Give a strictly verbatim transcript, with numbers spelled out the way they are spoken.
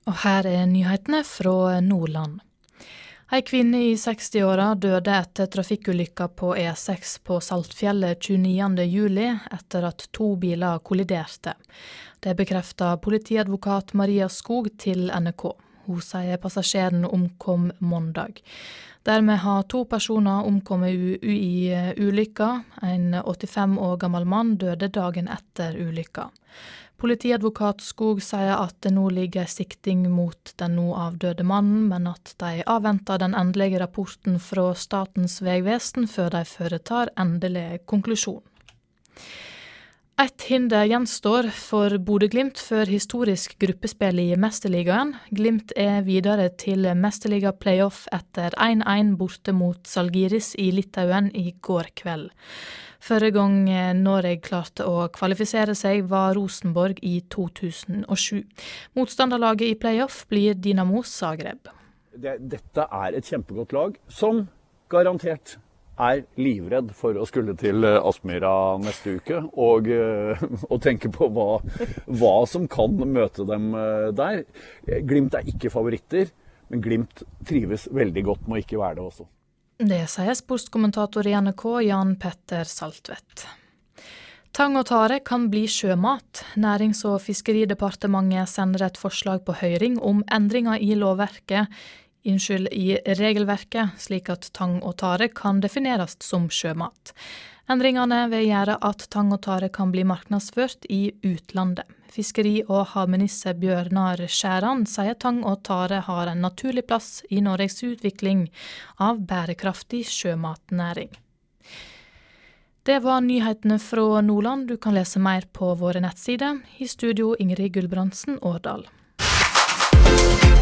Og her er nyhetene fra Nordland. En kvinne i seksti-åra døde etter trafikkulykka på E seks på Saltfjellet tjueniende juli etter at to biler kolliderte. Det bekreftet politiadvokat Maria Skog til N R K. Hun sier passasjeren omkom mandag. Dermed har to personer omkommet i ulykka. En åttifem år gammel mann døde dagen etter ulykka. Politiadvokat Skog sier at det nå ligger sikting mot den nå avdøde mannen, men at de avventer den endelige rapporten fra Statens vegvesen før de foretar endelig konklusjon. Et hinder gjenstår for Bodø/Glimt før historisk gruppespill i Mesterligaen. Glimt er videre til Mesterliga playoff etter en en borte mot Zalgiris i Litauen i går kveld. Forrige gang Norge klarte å kvalifisere seg var Rosenborg i to tusen og sju. Motstanderlaget i playoff blir Dinamo Zagreb. Det, dette er et kjempegodt lag som garantert er livredd for å skulle til Aspmyra neste uke og, og tenke på hva, hva som kan møte dem der. Glimt er ikke favoritter, men Glimt trives veldig godt med å ikke være det også. Det sier sportskommentator i N R K Jan Petter Saltvedt. Tang og tare kan bli sjømat. Nærings- og fiskeridepartementet sender et forslag på høring om endringer i lovverket, unnskyld, i regelverket, slik at tang og tare kan defineres som sjømat. Endringene vil gjøre at tang og tare kan bli markedsført i utlandet. Fiskeri- og havminister Bjørnar Skjæran sier tang og tare har en naturlig plass i Norges utvikling av bærekraftig sjømatnæring. Det var nyhetene fra Nordland. Du kan lese mer på våre nettsider. I studio Ingrid Gulbrandsen Årdal.